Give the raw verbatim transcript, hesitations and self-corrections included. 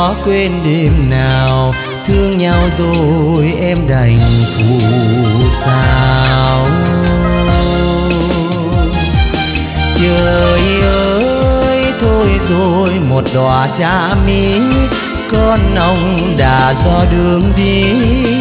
khó quên đêm nào thương nhau rồi em đành phụ sao. Trời ơi thôi rồi một đóa cha mỹ, con ông đã do đường đi.